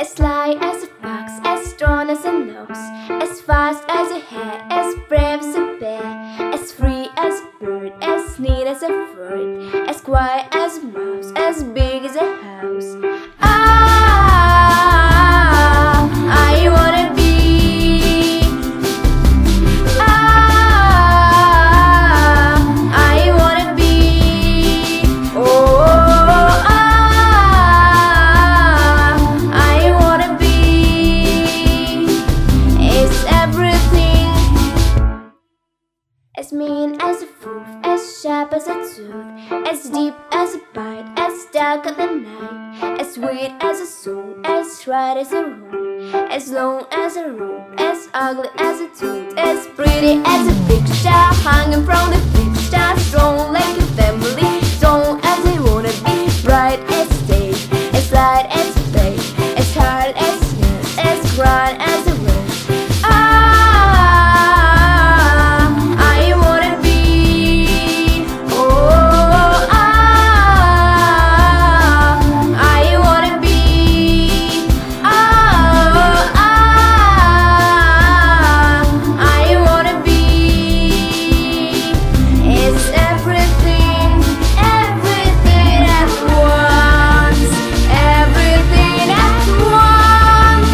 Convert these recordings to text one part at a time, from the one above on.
As sly as a fox, as strong as a nose, as fast as a hare, as brave as a bear, as free as a bird, as neat as a bird, as quiet as a mouse, as big as a house. I wanna be. I wanna be. I wanna be. It's everything. As mean as a wolf, as sharp as a tooth, as deep as a bite, as dark as the night, as sweet as a soul, as right as a roll, as long as a rope, as ugly as a tooth, as pretty as a big star hanging from the big star, strong like a family, strong as I wanna be, bright as day, as light as day, as hard as nails, as grand as a rose. I wanna be. I wanna be. I wanna be. It's everything, everything at once, everything at once.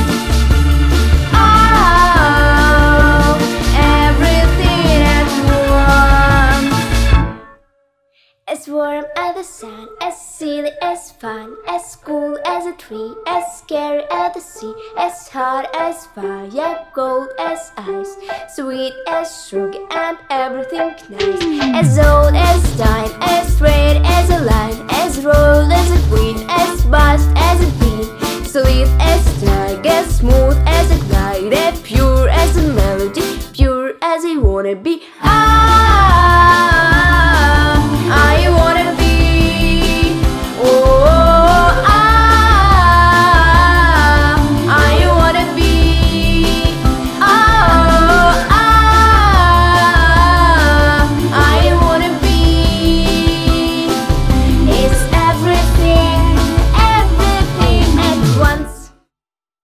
Everything at once. As warm as the sun, as silly as fun, as cool as a tree, as scary as the sea, as hot as fire, cold as ice, sweet as sugar and everything nice, as old as time, as straight as a line, as rolled as a queen, as vast as a bee, sweet as tiger, smooth as a glide, pure as a melody, pure as I wanna be.